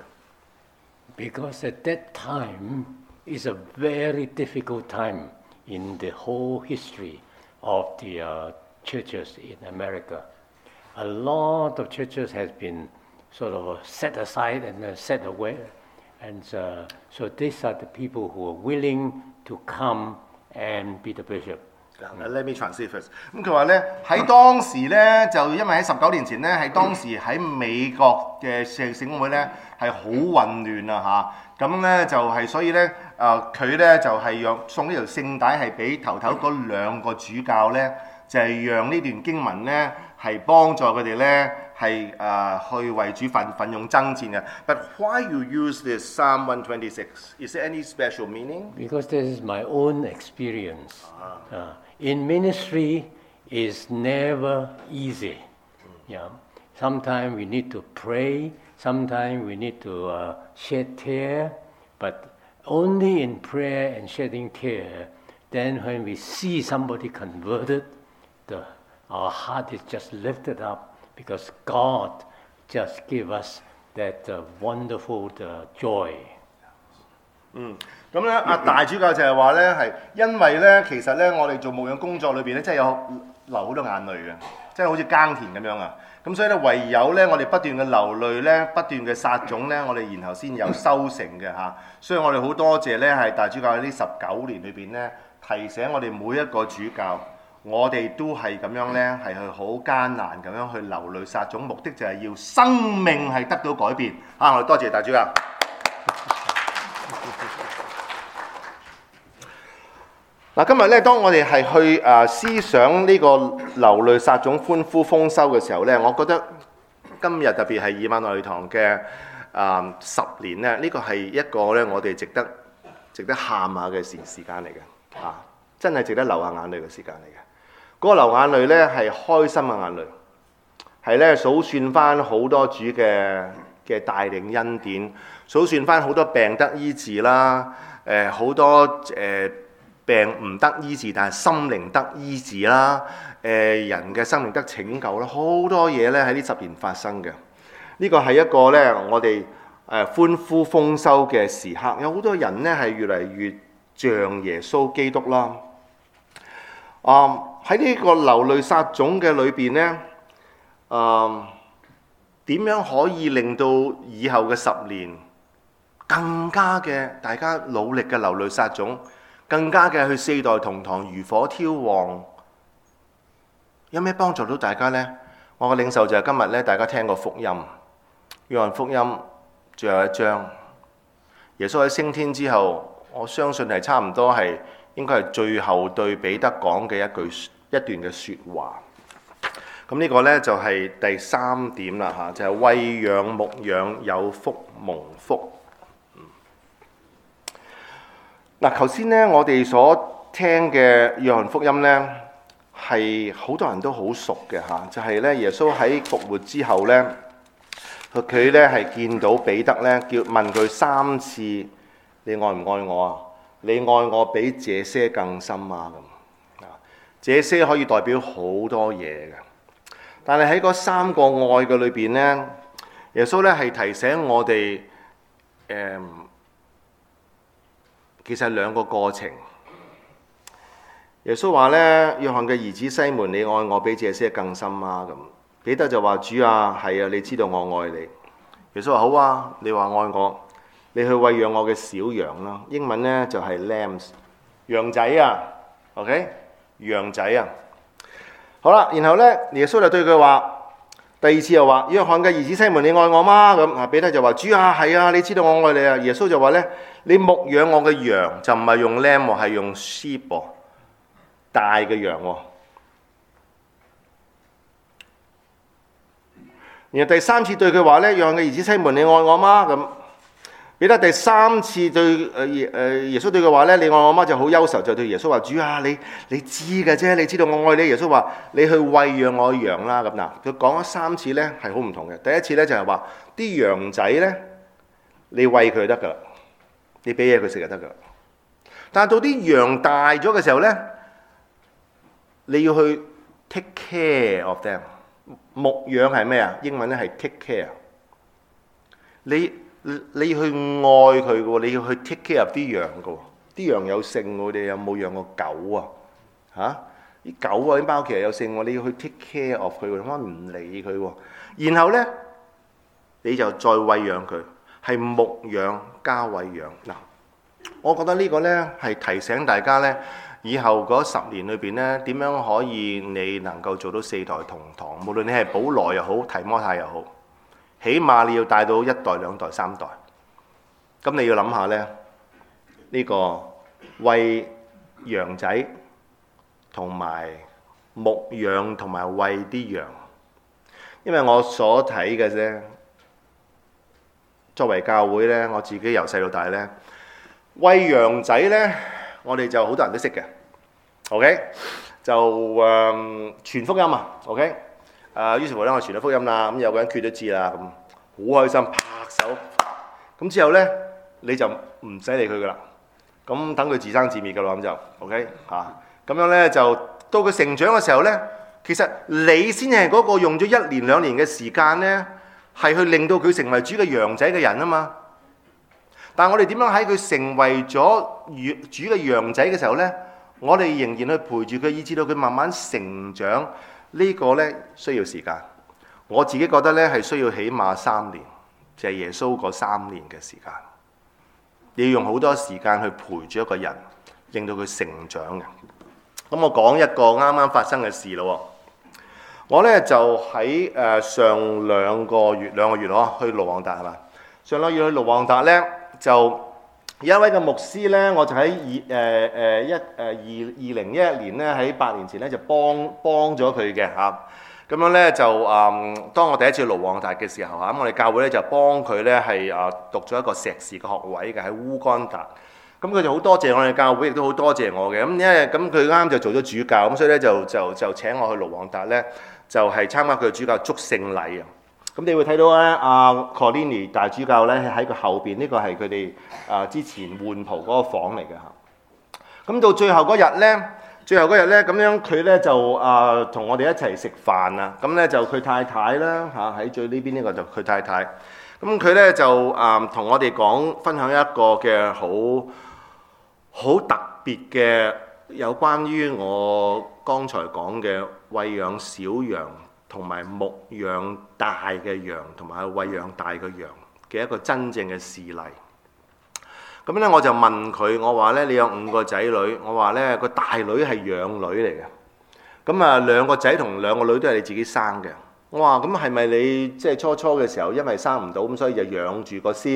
Because at that time is a very difficult time in the whole history of the uh, churches in America. A lot of churches has been sort of set aside and uh, set away, and uh, so these are the people who are willing to come and be the bishop. Let me translate first. 咁佢話咧喺當時咧就因為喺十九年前咧係當時喺美國嘅聖聖會咧係好混亂啊嚇，咁咧就係所以咧誒佢咧就係讓送呢條聖帶係俾頭頭嗰兩個主教咧，就係、是、讓呢段經文咧係幫助佢哋咧係誒去為主奮奮勇爭戰嘅。But why you use this Psalm one twenty-six? Is there any special meaning? Because this is my own experience. Uh, in ministry is never easy. Yeah. Sometimes we need to pray, sometimes we need to uh, shed tear, but only in prayer and shedding tear, then when we see somebody converted, the, our heart is just lifted up because God just gave us that uh, wonderful uh, joy. 嗯，咁咧，阿大主教就係話咧，係因為咧，其實咧，我哋做牧養工作裏邊咧，真係有流好多眼淚嘅，即係好似耕田咁樣啊。咁所以咧，唯有咧，我哋不斷嘅流淚咧，不斷嘅撒種咧，我哋然後先有收成嘅嚇。所以我哋好多謝咧，係大主教喺呢十九年裏邊咧，提醒我哋每一個主教，我哋都係咁樣咧，係去好艱難咁樣去流淚撒種，目的就係要生命係得到改變。啊，我哋多謝大主教。嗱，今日咧，當我哋係去誒思想呢個流淚撒種、歡呼豐收嘅時候咧，我覺得今日特別係以馬內利堂嘅誒十年咧，呢個係一個咧我哋值得值得喊下嘅時時間嚟嘅嚇，真係值得流下眼淚嘅時間嚟嘅。嗰個流眼淚咧係開心嘅眼淚，係咧數算翻好多主嘅嘅帶領恩典，數算翻好多病得醫治啦，誒好多誒。病唔得醫治，但係心靈得醫治啦。誒、呃、人嘅生命得拯救啦，好多嘢咧喺呢十年發生嘅。呢個係一個咧我哋誒歡呼豐收嘅時刻，有好多人咧係越嚟越像耶穌基督啦。啊喺呢個流淚撒種嘅裏邊咧，啊點樣可以令到以後嘅十年更加嘅大家努力嘅流淚撒種？更加嘅去四代同堂如火挑旺，有咩幫助到大家呢？我嘅領受就係今日咧，大家聽過福音，約翰福音最後一章，耶穌喺升天之後，我相信係差唔多係應該係最後對彼得講嘅一句一段嘅説話。咁呢個呢，就係第三點啦嚇，就係餵養牧養有福蒙福。嗱，頭先呢，我哋所聽嘅約翰福音呢，係好多人都好熟嘅嚇，就係呢，耶穌喺復活之後呢，佢呢係見到彼得呢，叫問佢三次：你愛唔愛我啊？你愛我比這些更深啊？咁啊，這些可以代表好多嘢嘅。但係喺嗰三個愛嘅裏邊呢，耶穌呢係提醒我哋，誒、嗯，其實係兩個過程。耶穌話呢，約翰嘅兒子西門，你愛我比這些更深啊？咁彼得就話：主啊，係啊，你知道我愛你。耶穌話：好啊，你話愛我，你去餵養我嘅小羊啦。英文呢就係 lambs， 羊仔啊 ，OK， 羊仔啊。好啦，然後咧，耶穌就對佢話，第二次又話：約翰嘅兒子西門，你愛我嗎？咁啊，彼得就話：主啊，係啊，你知道我愛你啊。耶穌就話咧：你牧養我嘅羊，就唔係用 lamb 喎，係用 sheep 喎，大嘅羊喎。然後第三次對佢話咧：約翰嘅兒子西門，你愛我嗎？咁彼得第三次對誒耶誒耶穌對佢話咧：你愛我嗎？就好憂愁，就對耶穌話：主啊，你你知嘅啫，你知道我愛你。耶穌話：你去餵養我嘅羊啦。咁嗱，佢講咗三次咧，係好唔同嘅。第一次咧就係話啲羊仔咧，你餵佢得噶啦，你俾嘢佢食就得噶啦。但係到啲羊大咗嘅時候咧，你要去 take care of them。牧養係咩啊？英文咧係 take care。你你要去愛佢嘅喎，你要去 take care of 啲羊嘅喎。啲羊有性喎，你有冇養過狗啊？嚇，啲狗啊，啲貓其實有性喎，你要去 take care of 佢喎，可能唔理佢喎。然後咧，你就再餵養佢，係牧養加餵養。嗱，我覺得呢個咧係提醒大家咧，以後嗰十年裏邊咧，點樣可以你能夠做到四代同堂？無論你係保羅又好，提摩太又好。起碼你要帶到一代、兩代、三代，咁你要諗下咧，呢個餵羊仔同埋牧養同埋餵啲羊，因為我所睇嘅啫。作為教會咧，我自己由細到大咧，餵羊仔咧，我哋就好多人都識嘅 ，OK， 就誒傳福音啊 ，OK。啊，於是乎咧，我傳咗福音啦，咁有個人決咗志啦，咁好開心，拍手。咁之後咧，你就唔使理佢噶啦，咁等佢自生自滅噶啦，咁就 OK 嚇。咁樣咧就到佢成長嘅時候咧，其實你先係嗰個用咗一年兩年嘅時間咧，係去令到佢成為主嘅羊仔嘅人啊嘛。但係我哋點樣喺佢成為咗主嘅羊仔嘅時候咧，我哋仍然去陪住佢，以至到佢慢慢成長。呢個呢需要時間，我自己覺得呢係需要起碼三年，就係耶穌嗰三年嘅時間。你要用好多時間去陪住一個人，令到佢成長嘅。咁我講一個啱啱發生嘅事咯。我呢就喺誒上兩個月兩個月咯，去盧旺達係嘛？上兩個月去盧旺達呢，就有一位嘅牧師呢，我就喺二誒誒一誒二二零一一年呢，喺八年前呢，就幫幫咗佢嘅嚇。咁樣呢，就誒、嗯，當我第一次去盧旺達嘅時候嚇，咁我哋教會呢，就幫佢呢係誒讀咗一個碩士嘅學位嘅喺烏干達。咁佢就好多謝我哋教會，亦都好多謝我嘅。咁因為咁佢啱就做咗主教，咁所以呢，就就就請我去盧旺達呢，就係、是、參加佢嘅主教祝聖禮啊。咁你會睇到咧，阿 Colini 大主教咧喺佢後邊，呢個係佢哋啊之前換袍嗰個房嚟嘅嚇。咁到最後嗰日咧，最後嗰日咧，咁樣佢咧就啊同我哋一齊食飯啊。咁咧就佢太太啦嚇，喺最呢邊呢個就佢太太。咁佢咧就啊同我哋講分享一個嘅好好特別嘅有關於我剛才講嘅餵養小羊同埋牧養大嘅羊，同埋餵養大嘅羊嘅一個真正嘅事例。咁咧我就問佢，我話咧你有五個仔女，我話咧個大女係養女嚟嘅。咁啊兩個仔同兩個女都係你自己生嘅。我話咁係咪你即係初初嘅時候因為生唔到咁，所以就養住個先，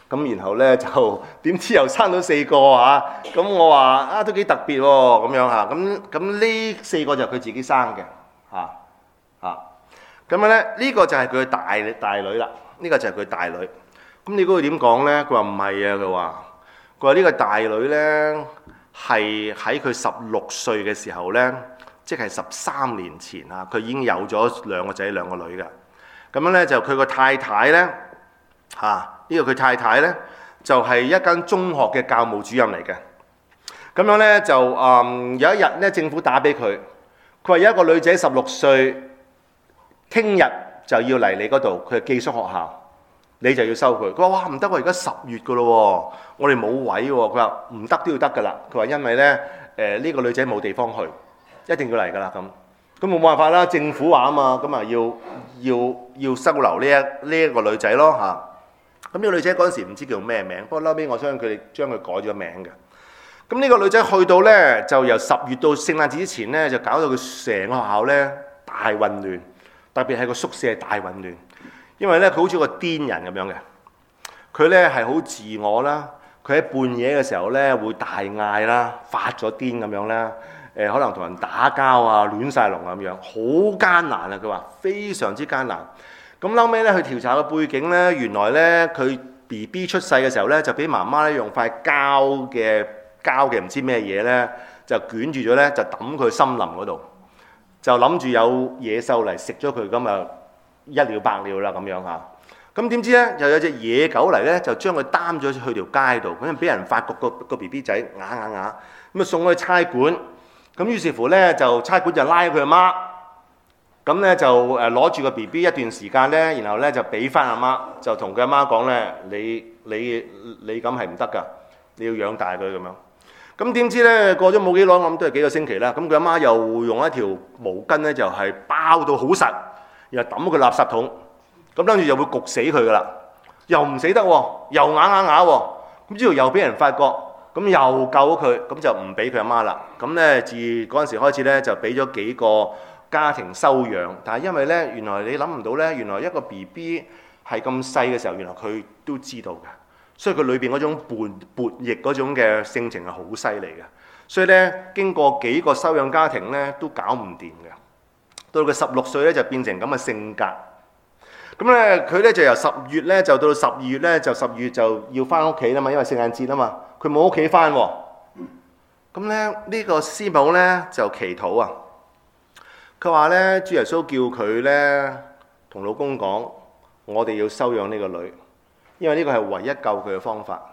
咁然後咧就點知又生到四個嚇，咁我話啊都幾特別喎咁樣嚇，咁咁呢四個就係佢自己生嘅嚇嚇，咁樣咧呢個就係佢大大女啦，呢個就係佢大女。咁你估佢點講咧？佢話唔係啊，佢話佢話呢個大女咧係喺佢十六歲嘅時候咧，即係十三年前啊，佢已經有咗兩個仔兩個女㗎。咁樣咧就佢個太太咧嚇。呢個佢太太咧，就係、是、一間中學嘅教務主任嚟嘅。咁樣咧就誒、嗯、有一日咧，政府打俾佢，佢話有一個女仔十六歲，聽日就要嚟你嗰度，佢係寄宿學校，你就要收佢。佢話：哇唔得喎，而家十月噶咯喎，我哋冇位喎。佢話唔得都要得噶啦。佢話因為咧誒呢、呃這個女仔冇地方去，一定要嚟噶啦咁。咁冇辦法啦，政府話啊嘛，咁啊要要要收留呢一呢一個女仔咯嚇。咁呢個女仔嗰陣時唔知叫咩名，不過後尾我相信佢哋將佢改咗名嘅。咁呢個女仔去到呢，就由十月到聖誕節之前呢，就搞到佢成個學校呢大混亂，特別係個宿舍大混亂，因為呢，佢好似個癲人咁樣嘅，佢呢係好自我啦，佢喺半夜嘅時候呢會大嗌啦，發咗癲咁樣啦，誒可能同人打交啊，亂晒龍咁樣，好艱難啊！佢話非常之艱難。咁後尾咧，去調查個背景咧，原來咧佢 B B 出世嘅時候咧，就俾媽媽咧用塊膠嘅膠嘅唔知咩嘢咧，就捲住咗咧，就抌佢森林嗰度，就諗住有野獸嚟食咗佢，咁啊一了百了啦咁樣嚇。咁點知咧，又有隻野狗嚟咧，就將佢擔咗去條街度，咁俾人發覺個個 B B 仔啞啞啞，咁啊送去差館。咁於是乎咧，就差館就拉佢阿媽。咁咧就誒攞住個 B B 一段時間咧，然後咧就俾翻阿媽，就同佢阿媽講咧：你你你咁係唔得㗎，你要養大佢咁樣。咁點知咧過咗冇幾耐，我諗都係幾個星期啦。咁佢阿媽又用一條毛巾咧，就係包到好實，然後抌佢垃圾桶。咁跟住就會焗死佢㗎啦，又唔死得喎，又啞啞啞喎。咁之後又俾人發覺，咁又救咗佢，咁就唔俾佢阿媽啦。咁咧自嗰陣時開始咧，就俾咗幾個家庭收養，但係因為咧，原來你諗唔到咧，原來一個 B B 係咁細嘅時候，原來佢都知道嘅，所以佢裏邊嗰種叛叛逆嗰種嘅性情係好犀利嘅，所以咧經過幾個收養家庭咧都搞唔掂嘅，到佢十六歲咧就變成咁嘅性格，咁咧佢咧就由十月咧就到十二月咧就十月就要翻屋企啦嘛，因為聖誕節啊嘛，佢冇屋企翻喎，咁咧呢個師母咧就祈禱啊。佢話咧，主耶穌叫佢咧同老公講，我哋要收養呢個女，因為呢個係唯一救佢嘅方法。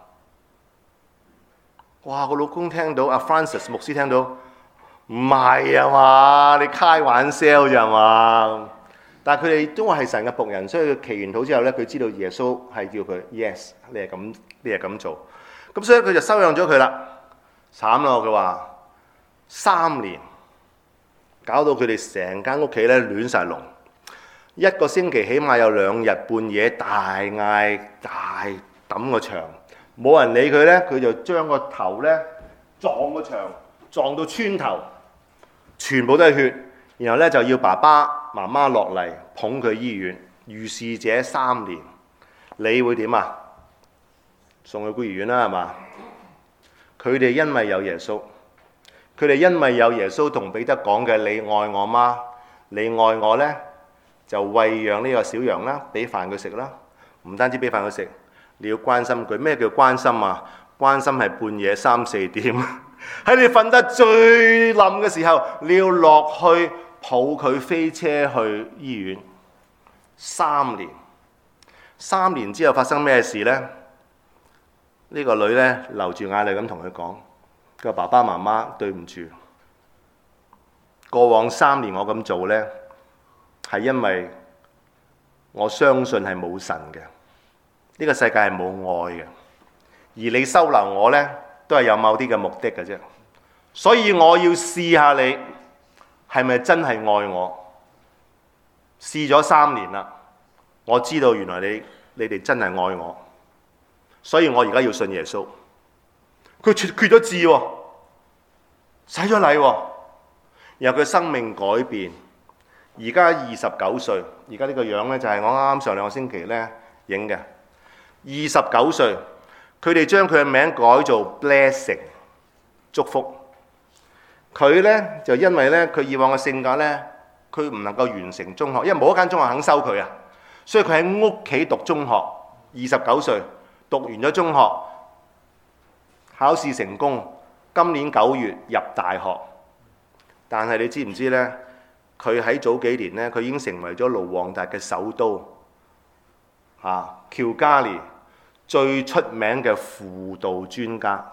哇！個老公聽到，阿 Francis 牧師聽到，唔係啊嘛，你開玩笑咋嘛？但係佢哋都係神嘅僕人，所以佢祈完禱之後咧，佢知道耶穌係叫佢 yes， 你係咁，你係咁做。咁所以佢就收養咗佢啦。慘咯！佢話三年。搞到佢哋成間屋企咧亂晒龍，一個星期起碼有兩日半夜大嗌大揼個牆，冇人理佢咧，佢就將個頭咧撞個牆，撞到穿頭，全部都係血，然後咧就要爸爸媽媽落嚟捧佢醫院，如是者三年，你會點啊？送去孤兒院啦，係嘛？佢哋因為有耶穌。佢哋因為有耶穌同彼得講嘅，你愛我嗎？你愛我呢，就餵養呢個小羊啦，俾飯佢食啦。唔單止俾飯佢食，你要關心佢。咩叫關心啊？關心係半夜三四點，喺你瞓得最冧嘅時候，你要落去抱佢飛車去醫院。三年，三年之後發生咩事呢？呢、這個女呢，流住眼淚咁同佢講。佢話爸爸媽媽對唔住，過往三年我咁做呢，係因為我相信係冇神嘅，呢個世界係冇愛嘅，而你收留我呢，都係有某啲嘅目的嘅啫，所以我要試下你係咪真係愛我。試咗三年啦，我知道原來你你哋真係愛我，所以我而家要信耶穌。佢決決咗志喎，洗咗禮喎，然後佢生命改變，而家二十九歲，而家呢個樣咧就係我啱啱上兩個星期咧影嘅。 二十九歲，佢哋將佢嘅名改做 Blessing， 祝福。佢呢，就因為呢，佢以往嘅性格呢，佢唔能夠完成中學，因為冇一間中學肯收佢啊，所以佢喺屋企讀中學。二十九歲讀完咗中學，考試成功，今年九月入大學。但係你知唔知呢？佢喺早幾年呢，佢已經成為咗盧旺達嘅首都啊喬加利最出名嘅輔導專家。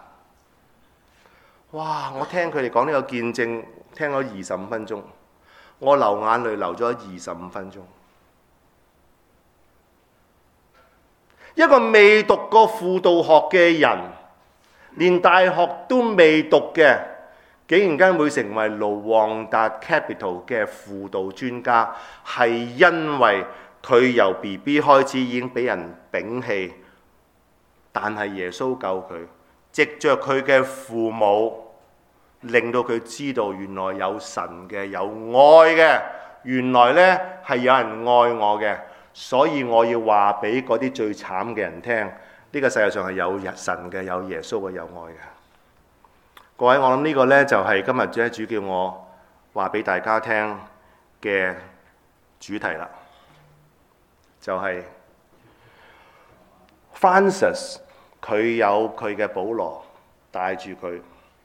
哇！我聽佢哋講呢個見證，聽咗二十五分鐘，我流眼淚流咗二十五分鐘。一個未讀過輔導學嘅人，連大學都未讀嘅，竟然間會成為盧旺達 Capital 嘅輔導專家，係因為佢由 B B 開始已經俾人摒棄，但係耶穌救佢，藉着佢嘅父母，令到佢知道原來有神嘅，有愛嘅，原來呢係有人愛我嘅，所以我要話俾嗰啲最慘嘅人聽，呢個世界上係有神嘅，有耶穌嘅，有愛嘅。各位，我諗呢個呢，就係今日主主叫我話俾大家聽嘅主題啦，就係 Francis 佢有佢嘅保羅帶住佢，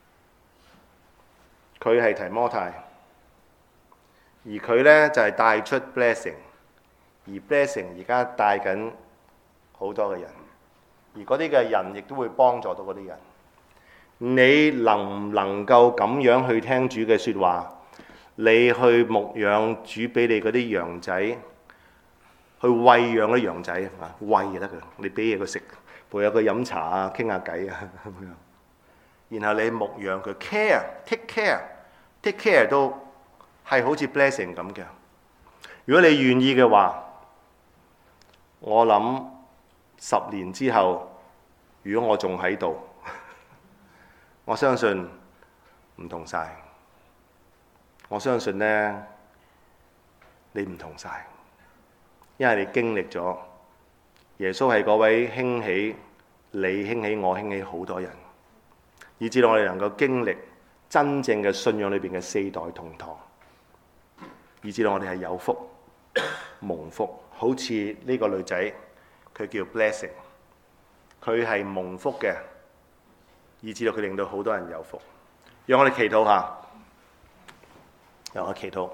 佢係提摩太，而佢呢，就係帶出 blessing， 而 blessing 而家帶緊好多嘅人，而嗰啲嘅人亦都會幫助到嗰啲人。你能唔能夠咁樣去聽主嘅説話？你去牧養主俾你嗰啲羊仔，去餵養嗰啲羊仔啊，餵就得㗎。你俾嘢佢食，陪下佢飲茶啊，傾下偈啊咁樣。然後你牧養佢 care，take care，take care 都係好似 blessing 咁嘅。如果你願意嘅話，我諗十年之後，如果我仲喺度，我相信唔同晒。我相信呢，你唔同晒，因為你經歷咗耶穌係嗰位興起你、興起我、興起好多人，以至到我哋能夠經歷真正嘅信仰裏邊嘅四代同堂，以至到我哋係有福蒙福。好似呢個女仔，佢叫 Blessing， 佢係蒙福嘅，以至到佢令到好多人有福。讓我哋祈禱下，讓我祈禱。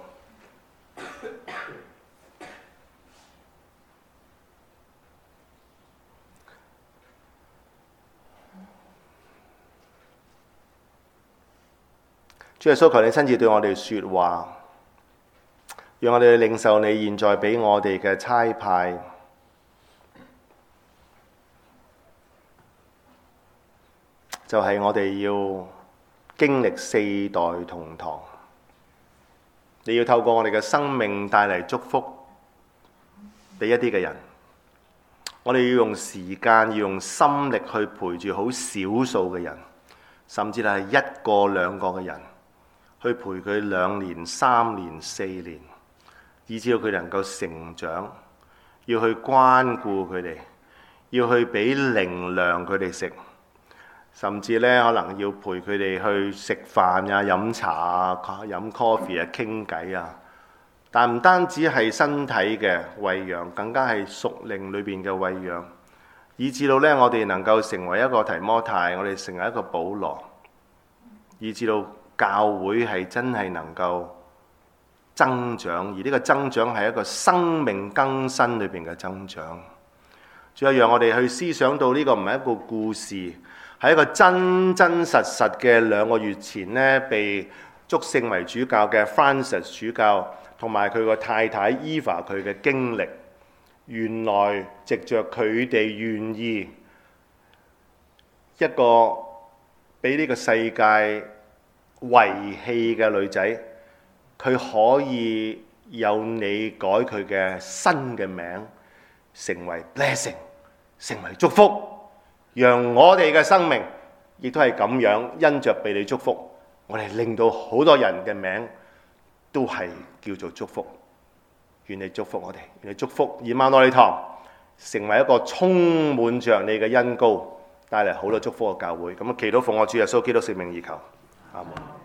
主耶穌，求你親自對我哋說話，讓我哋領受你現在俾我哋嘅差派。就係我哋要經歷四代同堂，你要透過我哋嘅生命帶嚟祝福俾一啲嘅人。我哋要用時間，要用心力去陪住好少數嘅人，甚至係一個兩個嘅人，去陪佢兩年、三年、四年，以至到佢能夠成長。要去關顧佢哋，要去俾靈糧佢哋食。甚至咧，可能要陪佢哋去食飯啊、飲茶啊、飲 coffee 啊、傾偈啊。但唔單止係身體嘅餵養，更加係屬靈裏邊嘅餵養，以至到咧我哋能夠成為一個提摩太，我哋成為一個保羅，以至到教會係真係能夠增長，而呢個增長係一個生命更新裏邊嘅增長。仲有讓我哋去思想到呢個唔係一個故事。係一個真真實實嘅兩個月前呢，被祝聖為主教嘅 Francis 主教同埋佢個太太 Eva 佢嘅經歷，原來藉着佢哋願意一個俾呢個世界遺棄嘅女仔，佢可以有你改佢嘅新嘅名，成為 blessing， 成為祝福。讓我哋嘅生命亦都係咁樣，因着被你祝福，我哋令到好多人嘅名都係叫做祝福。願你祝福我哋，願你祝福以馬內利堂成為一個充滿着你嘅恩膏，帶嚟好多祝福嘅教會。咁祈禱奉我主耶穌基督聖名而求，阿門。